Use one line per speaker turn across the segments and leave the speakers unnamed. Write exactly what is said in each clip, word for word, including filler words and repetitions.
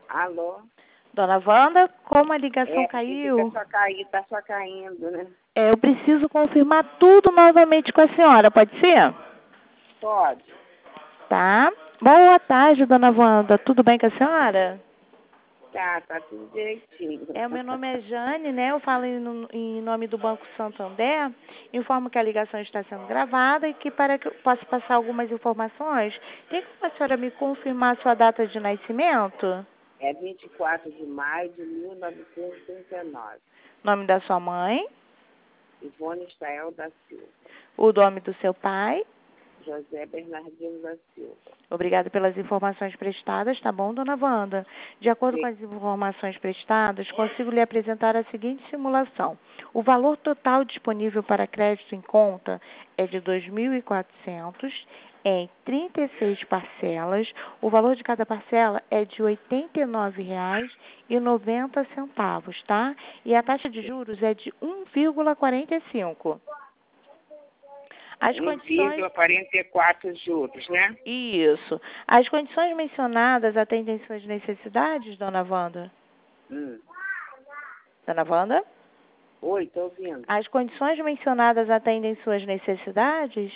Alô?
Dona Wanda, como a ligação
É,
caiu,
fica só cair, tá só caindo, né?
é, eu preciso confirmar tudo novamente com a senhora, pode ser?
Pode.
Tá. Boa tarde, Dona Wanda. Tudo bem com a senhora?
Tá, tá tudo direitinho.
É, o meu nome é Jane, né? Eu falo em, em nome do Banco Santander. Informo que a ligação está sendo gravada e que para que eu possa passar algumas informações, tem como a senhora me confirmar a sua data de nascimento?
É vinte e quatro de maio de mil novecentos e trinta e nove.
Nome da sua mãe?
Ivone Estael da Silva.
O nome do seu pai?
José Bernardino da Silva.
Obrigada pelas informações prestadas, tá bom, Dona Wanda? De acordo com
Sim.
as informações prestadas, consigo lhe apresentar a seguinte simulação. O valor total disponível para crédito em conta é de dois mil e quatrocentos em trinta e seis parcelas. O valor de cada parcela é de oitenta e nove reais e noventa centavos, tá? E a taxa de juros é de um vírgula quarenta e cinco. As condições...
um vírgula quarenta e quatro juros, né?
Isso. As condições mencionadas atendem suas necessidades, Dona Wanda?
Hum.
Dona Wanda?
Oi, tô ouvindo.
As condições mencionadas atendem suas necessidades?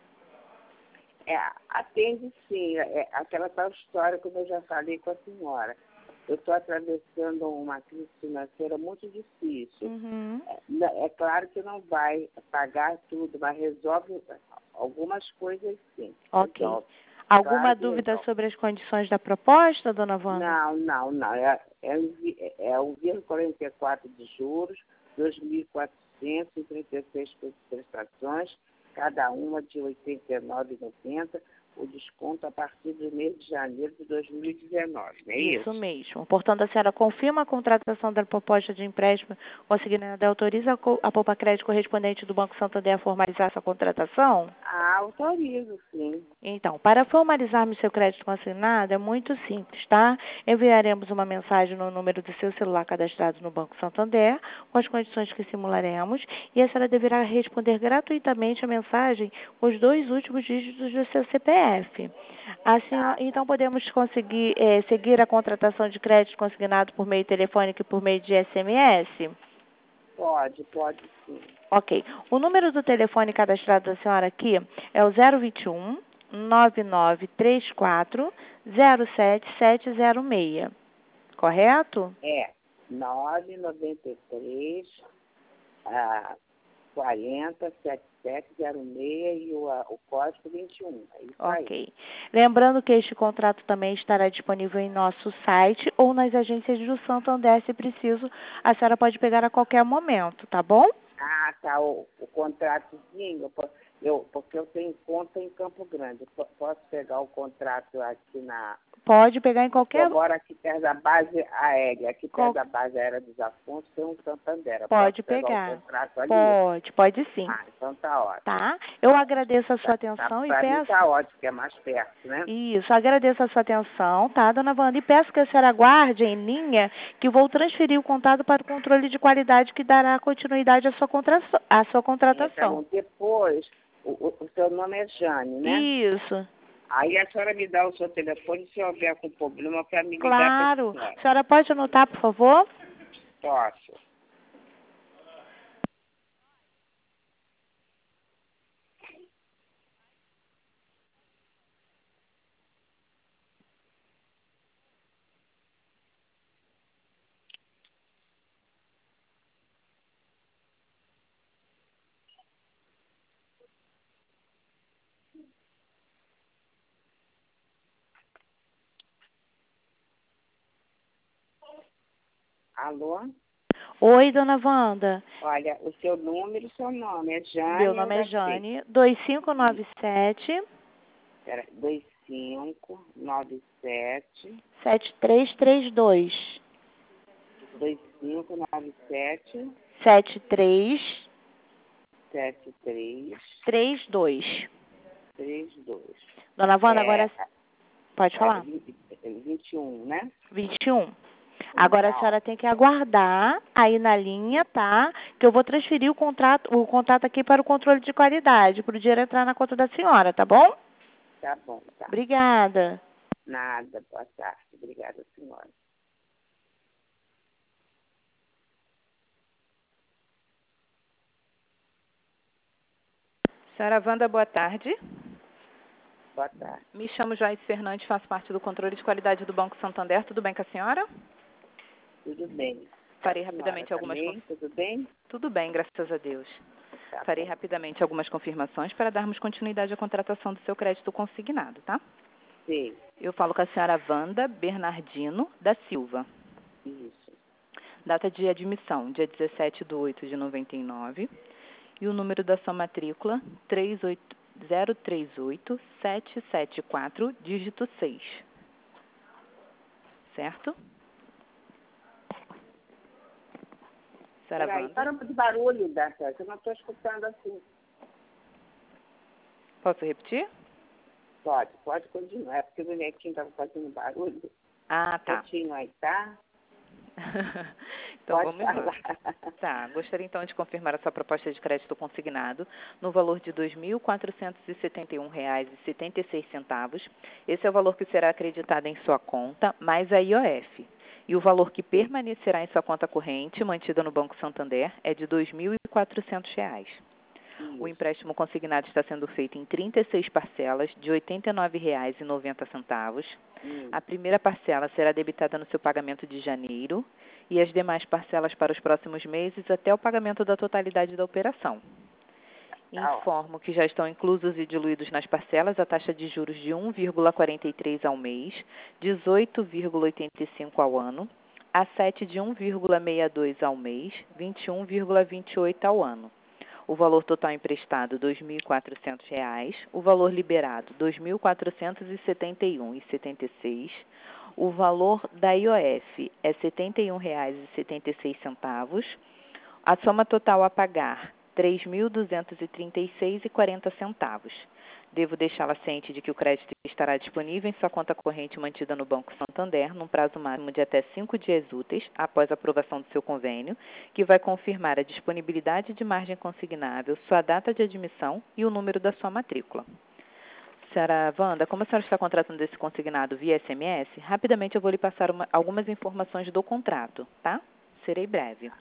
É, atende sim. É, aquela tal história, como eu já falei com a senhora. Eu estou atravessando uma crise financeira muito difícil.
Uhum.
É, é claro que não vai pagar tudo, mas resolve algumas coisas sim.
Ok.
Resolve.
Alguma
Claro que
dúvida
resolve.
sobre as condições da proposta, Dona Wanda?
Não, não, não. É, é, é um vírgula quarenta e quatro de juros, dois mil e quatrocentos e trinta e seis prestações, cada uma de oitenta e nove reais e noventa centavos, o desconto a partir do mês de janeiro de dois mil e dezenove, não é isso?
Isso mesmo. Portanto, a senhora confirma a contratação da proposta de empréstimo consignada e autoriza a, co- a Poupa Crédito correspondente do Banco Santander a formalizar essa contratação?
Ah, autorizo, sim.
Então, para formalizarmos seu crédito consignado é muito simples, tá? Enviaremos uma mensagem no número do seu celular cadastrado no Banco Santander, com as condições que simularemos, e a senhora deverá responder gratuitamente a mensagem com os dois últimos dígitos do seu C P F. Assim,
Tá,
então, podemos conseguir eh, seguir a contratação de crédito consignado por meio telefônico e por meio de S M S?
pode, pode sim.
Ok. O número do telefone cadastrado da senhora aqui é o zero vinte e um, nove nove três quatro, zero sete sete zero seis. Correto?
É nove nove três, ah, quarenta, setenta e sete zero seis e o, ah, o código vinte e um. É isso aí.
Ok. Lembrando que este contrato também estará disponível em nosso site ou nas agências do Santander, se preciso. A senhora pode pegar a qualquer momento, tá bom?
Ah, tá. O, o contratozinho, eu, po- eu, porque eu tenho conta em Campo Grande. Eu po- posso pegar o contrato aqui na.
Pode pegar em
Eu estou
qualquer...
agora aqui perto da base aérea. Aqui perto
qual-
da base aérea dos Afonso tem um Santander. Eu posso
Pode
pegar o
pegar.
contrato ali?
Pode, pode sim.
Ah, então tá ótimo.
Tá? Eu agradeço a sua
Tá, tá,
atenção e
pra mim
peço...
tá ótimo, que é mais perto, né?
Isso, agradeço a sua atenção, tá, dona Wanda? E peço que a senhora aguarde em linha, que vou transferir o contato para o controle de qualidade que dará continuidade à sua, contra... à sua
É, tá bom.
contratação.
Depois, o, o, o seu nome é Jane, né?
Isso,
Aí a senhora me dá o seu telefone se houver algum problema para me ligar para a
claro.
senhora.
A senhora pode anotar, por favor?
Posso. Alô?
Oi, dona Wanda.
Olha, o seu número, o seu nome é
Meu
Jane, eu
nome é
gastei.
Jane, dois cinco nove sete,
Espera, dois cinco nove sete,
sete três três dois.
dois cinco nove sete,
sete três
sete três
três dois.
três dois.
Dona Wanda,
É,
agora pode
é
falar?
vinte, vinte e um, né?
vinte e um.
Hum,
Agora a
tá, ó.
senhora tem que aguardar aí na linha, tá? Que eu vou transferir o contrato, o contrato aqui para o controle de qualidade, para o dinheiro entrar na conta da senhora, tá bom?
Tá bom, tá.
Obrigada.
Nada, boa tarde. Obrigada, senhora.
Senhora Wanda, boa tarde.
Boa tarde.
Me chamo Joyce Fernandes, faço parte do controle de qualidade do Banco Santander. Tudo bem com a senhora?
Tudo bem.
Farei
A
rapidamente
senhora
algumas...
também, tudo bem?
Tudo bem, graças a Deus.
Tá
Farei
bom.
rapidamente algumas confirmações para darmos continuidade à contratação do seu crédito consignado, tá?
Sim,
Eu falo com a senhora Wanda Bernardino da Silva.
isso.
Data de admissão, dia dezessete de oito de noventa e nove. E o número da sua matrícula, três oito zero três oito sete sete quatro, dígito seis. Certo? Senhora
Peraí,
Wanda.
para de barulho, Data, que eu não estou escutando assim.
Posso repetir?
Pode, pode continuar, é porque o netinho estava fazendo barulho.
Ah, tá.
Netinho aí, tá?
Então
Pode
vamos lá.
falar.
Tá, gostaria então de confirmar a sua proposta de crédito consignado no valor de dois mil quatrocentos e setenta e um reais e setenta e seis centavos. Esse é o valor que será acreditado em sua conta, mais a I O F. E o valor que permanecerá em sua conta corrente, mantida no Banco Santander, é de dois mil e quatrocentos reais. O empréstimo consignado está sendo feito em trinta e seis parcelas de oitenta e nove reais e noventa centavos.
Hum.
A primeira parcela será debitada no seu pagamento de janeiro e as demais parcelas para os próximos meses até o pagamento da totalidade da operação. Informo que já estão inclusos e diluídos nas parcelas a taxa de juros de um vírgula quarenta e três ao mês, dezoito vírgula oitenta e cinco ao ano, a sete de um vírgula sessenta e dois ao mês, vinte e um vírgula vinte e oito ao ano. O valor total emprestado, dois mil e quatrocentos reais. O valor liberado, dois mil quatrocentos e setenta e um reais e setenta e seis centavos. O valor da I O F é setenta e um reais e setenta e seis centavos. A soma total a pagar, três mil duzentos e trinta e seis reais e quarenta centavos. Devo deixá-la ciente de que o crédito estará disponível em sua conta corrente mantida no Banco Santander, num prazo máximo de até cinco dias úteis, após a aprovação do seu convênio, que vai confirmar a disponibilidade de margem consignável, sua data de admissão e o número da sua matrícula. Senhora Wanda, como a senhora está contratando esse consignado via S M S, rapidamente eu vou lhe passar uma, algumas informações do contrato, tá? Serei breve.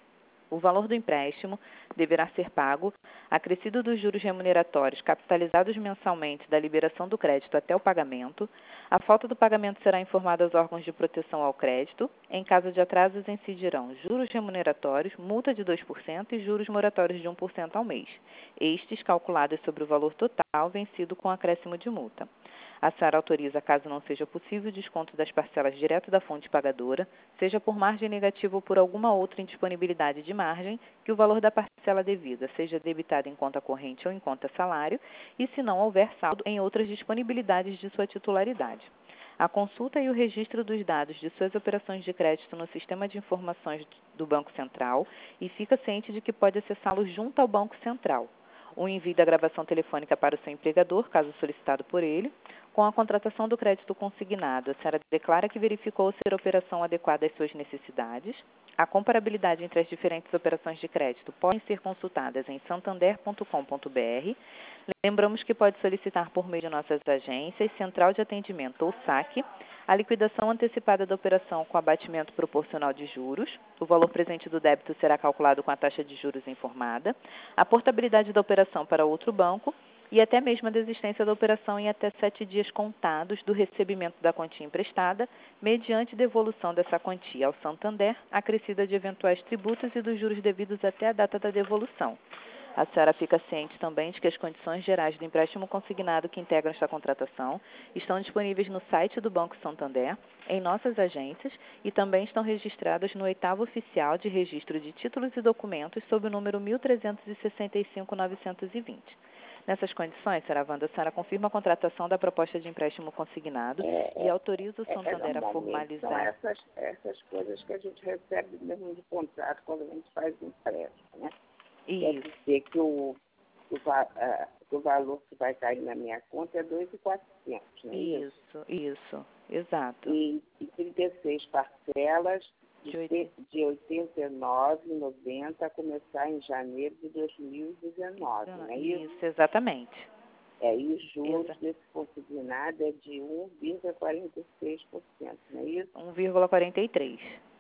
O valor do empréstimo deverá ser pago acrescido dos juros remuneratórios capitalizados mensalmente da liberação do crédito até o pagamento. A falta do pagamento será informada aos órgãos de proteção ao crédito. Em caso de atrasos, incidirão juros remuneratórios, multa de dois por cento e juros moratórios de um por cento ao mês, estes calculados sobre o valor total vencido com acréscimo de multa. A senhora autoriza, caso não seja possível, o desconto das parcelas direto da fonte pagadora, seja por margem negativa ou por alguma outra indisponibilidade de margem, que o valor da parcela devida seja debitado em conta corrente ou em conta salário, e se não houver saldo em outras disponibilidades de sua titularidade. A consulta e o registro dos dados de suas operações de crédito no Sistema de Informações do Banco Central e fica ciente de que pode acessá-lo junto ao Banco Central. O envio da gravação telefônica para o seu empregador, caso solicitado por ele. Com a contratação do crédito consignado, a senhora declara que verificou ser a operação adequada às suas necessidades. A comparabilidade entre as diferentes operações de crédito podem ser consultadas em santander ponto com ponto br. Lembramos que pode solicitar por meio de nossas agências, Central de Atendimento ou saque, a liquidação antecipada da operação com abatimento proporcional de juros. O valor presente do débito será calculado com a taxa de juros informada. A portabilidade da operação para outro banco e até mesmo a desistência da operação em até sete dias contados do recebimento da quantia emprestada, mediante devolução dessa quantia ao Santander, acrescida de eventuais tributos e dos juros devidos até a data da devolução. A senhora fica ciente também de que as condições gerais do empréstimo consignado que integram esta contratação estão disponíveis no site do Banco Santander, em nossas agências e também estão registradas no oitavo oficial de registro de títulos e documentos sob o número mil trezentos e sessenta e cinco ponto novecentos e vinte. Nessas condições, senhora Wanda, a senhora confirma a contratação da proposta de empréstimo consignado
É,
e autoriza o
é,
Santander
é,
a formalizar...
São essas, essas coisas que a gente recebe mesmo de contrato quando a gente faz empréstimo, né? Quer
Isso.
dizer que o, o, va- ah, que o valor que vai cair na minha conta é dois mil e quatrocentos, não é isso?
Isso, isso, exato.
E, e trinta e seis parcelas de,
De oitenta.
cem- de oitenta e nove reais e noventa centavos a começar em janeiro de dois mil e dezenove, não é isso?
Isso, exatamente.
É, e os juros
Exato.
desse consignado é de um vírgula quarenta e seis por cento, não é isso?
um vírgula quarenta e três.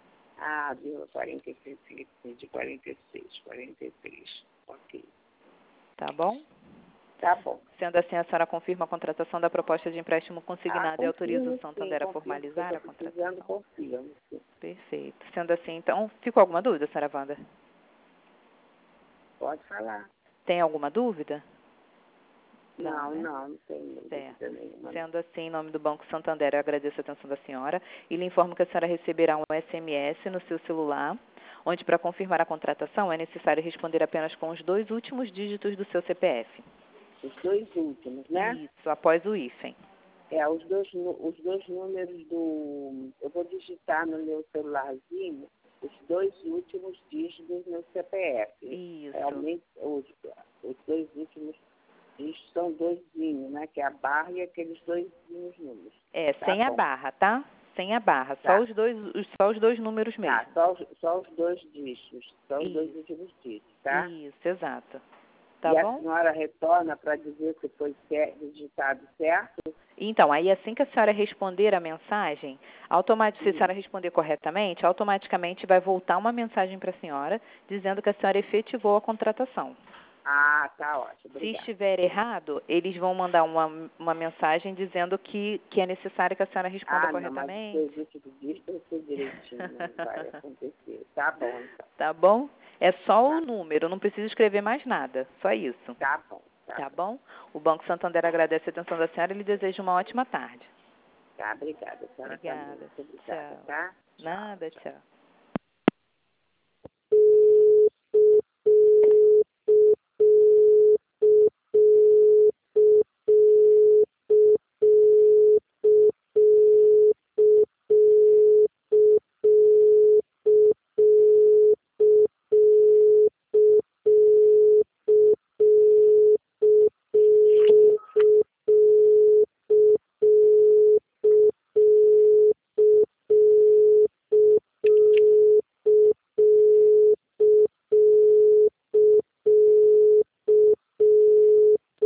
Ah, vírgula quarenta e seis, de quarenta e seis, quarenta e três, ok.
Tá bom?
Tá bom.
Sendo assim, a senhora confirma a contratação da proposta de empréstimo consignado
Ah,
e autoriza
confirmo,
o Santander
sim,
a formalizar a
confirmo, se eu tô precisando,
contratação?
confirmo, sim.
Perfeito. Sendo assim, então, ficou alguma dúvida, senhora Wanda?
Pode falar.
Tem alguma dúvida?
Não,
né?
não, não tenho
Certo.
dúvida nenhuma.
Sendo assim, em nome do Banco Santander, eu agradeço a atenção da senhora e lhe informo que a senhora receberá um S M S no seu celular, onde, para confirmar a contratação, é necessário responder apenas com os dois últimos dígitos do seu C P F.
Os dois últimos, né?
Isso, após o hífen.
É, os dois, nu- os dois números do... Eu vou digitar no meu celularzinho os dois últimos dígitos do meu C P F.
Isso.
Realmente, os, os dois últimos dígitos são doisinhos, né? Que é a barra e aqueles doisinhos números.
É,
Tá
sem a
bom.
barra, tá? Sem a barra,
Tá.
só os dois, os- só os dois números mesmo.
Tá, só os, só os dois dígitos, só os dois
Isso.
últimos dígitos, tá?
Isso, exato. Tá
e
bom?
a senhora retorna para dizer se foi cer- digitado certo?
Então, aí assim que a senhora responder a mensagem, automaticamente, se a
Hum.
senhora responder corretamente, automaticamente vai voltar uma mensagem para a senhora dizendo que a senhora efetivou a contratação.
Ah, tá ótimo.
Se
Obrigada.
estiver errado, eles vão mandar uma, uma mensagem dizendo que, que é necessário que a senhora responda
Ah, não, mas
corretamente.
os dois últimos dígitos eu sei direitinho, não vai acontecer. Tá bom, então.
Tá bom? É só
Tá.
o número, não precisa escrever mais nada, só isso.
Tá bom. Tá,
Tá
bom.
bom? O Banco Santander agradece a atenção da senhora e lhe deseja uma ótima tarde.
Tá, obrigada. A senhora também.
Obrigada.
Muito obrigada,
Tchau.
tá? Tchau,
Nada,
tchau.
tchau.